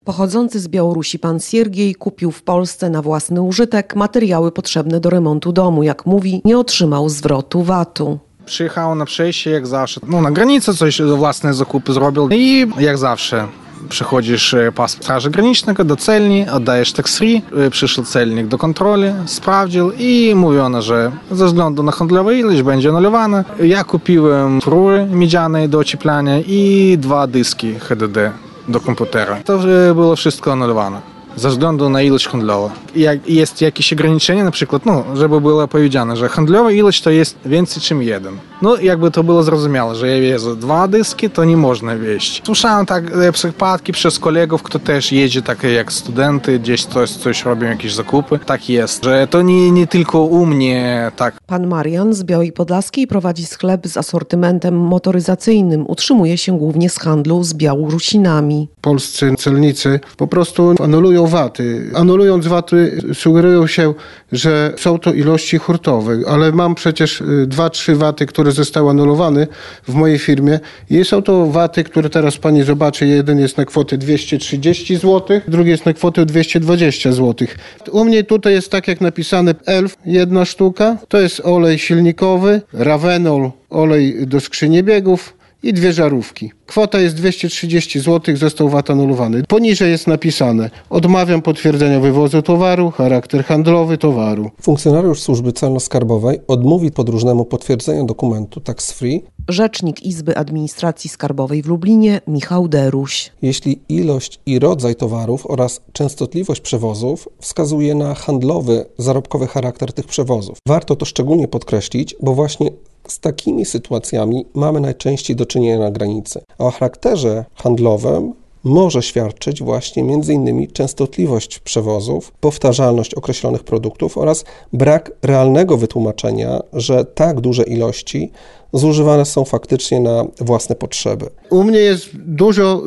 Pochodzący z Białorusi pan Siergiej kupił w Polsce na własny użytek materiały potrzebne do remontu domu. Jak mówi, nie otrzymał zwrotu VAT-u. Przyjechał na przejście jak zawsze. Na granicę coś własne zakupy zrobił i jak zawsze przychodzisz paszport Straży Granicznego do celni, oddajesz tax-free, przyszedł celnik do kontroli, sprawdził i mówiono, że ze względu na handlową ilość będzie anulowane. Ja kupiłem rury miedziane do ocieplania i 2 dyski HDD do komputera. To było wszystko anulowane ze względu na ilość handlową. Jak jest jakieś ograniczenie, na przykład, żeby było powiedziane, że handlowa ilość to jest więcej niż 1. Jakby to było zrozumiałe, że ja wiezę 2 dyski, to nie można wieść. Słyszałem przypadki przez kolegów, kto też jedzie, tak jak studenty, gdzieś coś robią, jakieś zakupy. Tak jest, że to nie tylko u mnie tak. Pan Marian z Białej Podlaskiej prowadzi sklep z asortymentem motoryzacyjnym. Utrzymuje się głównie z handlu z Białorusinami. Polscy celnicy po prostu anulują VAT-y. Anulując VAT-y sugerują się, że są to ilości hurtowe, ale mam przecież 2-3 VAT-y, które zostały anulowane w mojej firmie i są to VAT-y, które teraz pani zobaczy. Jeden jest na kwotę 230 zł, drugi jest na kwotę 220 zł. U mnie tutaj jest tak jak napisane Elf, 1 sztuka. To jest olej silnikowy, Ravenol, olej do skrzyni biegów i 2 żarówki. Kwota jest 230 zł, został VAT anulowany. Poniżej jest napisane: odmawiam potwierdzenia wywozu towaru, charakter handlowy towaru. Funkcjonariusz Służby Celno-Skarbowej odmówi podróżnemu potwierdzenia dokumentu tax-free. Rzecznik Izby Administracji Skarbowej w Lublinie Michał Deruś. Jeśli ilość i rodzaj towarów oraz częstotliwość przewozów wskazuje na handlowy, zarobkowy charakter tych przewozów. Warto to szczególnie podkreślić, bo właśnie z takimi sytuacjami mamy najczęściej do czynienia na granicy. A o charakterze handlowym może świadczyć właśnie m.in. częstotliwość przewozów, powtarzalność określonych produktów oraz brak realnego wytłumaczenia, że tak duże ilości zużywane są faktycznie na własne potrzeby. U mnie jest dużo,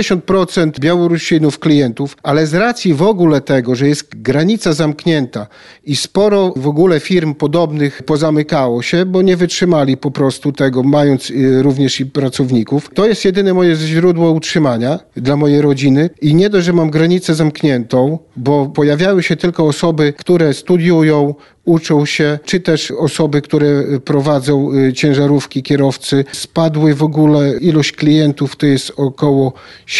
90% Białorusinów klientów, ale z racji w ogóle tego, że jest granica zamknięta i sporo w ogóle firm podobnych pozamykało się, bo nie wytrzymali po prostu tego, mając również i pracowników. To jest jedyne moje źródło utrzymania dla mojej rodziny i nie dość, że mam granicę zamkniętą, bo pojawiały się tylko osoby, które studiują, uczą się, czy też osoby, które prowadzą ciężarówki, kierowcy. Spadły w ogóle ilość klientów, to jest około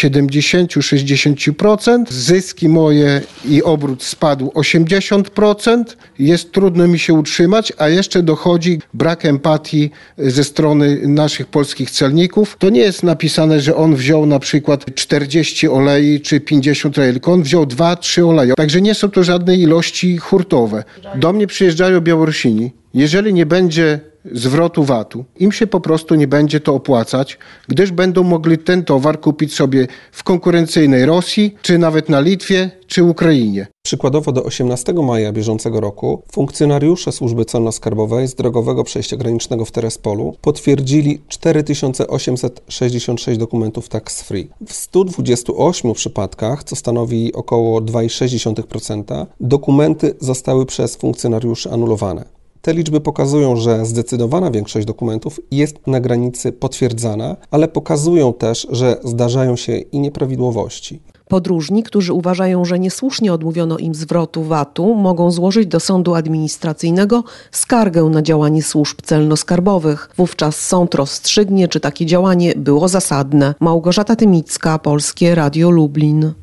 70-60%. Zyski moje i obrót spadł 80%. Jest trudno mi się utrzymać, a jeszcze dochodzi brak empatii ze strony naszych polskich celników. To nie jest napisane, że on wziął na przykład 40 olei czy 50 olei, tylko on wziął 2-3 oleje. Także nie są to żadne ilości hurtowe. Do mnie przyjeżdżają Białorusini. Jeżeli nie będzie zwrotu VAT-u, im się po prostu nie będzie to opłacać, gdyż będą mogli ten towar kupić sobie w konkurencyjnej Rosji, czy nawet na Litwie, czy Ukrainie. Przykładowo do 18 maja bieżącego roku funkcjonariusze Służby Celno-Skarbowej z drogowego przejścia granicznego w Terespolu potwierdzili 4866 dokumentów tax-free. W 128 przypadkach, co stanowi około 2,6%, dokumenty zostały przez funkcjonariuszy anulowane. Te liczby pokazują, że zdecydowana większość dokumentów jest na granicy potwierdzana, ale pokazują też, że zdarzają się i nieprawidłowości. Podróżni, którzy uważają, że niesłusznie odmówiono im zwrotu VAT-u, mogą złożyć do sądu administracyjnego skargę na działanie służb celno-skarbowych. Wówczas sąd rozstrzygnie, czy takie działanie było zasadne. Małgorzata Tymicka, Polskie Radio Lublin.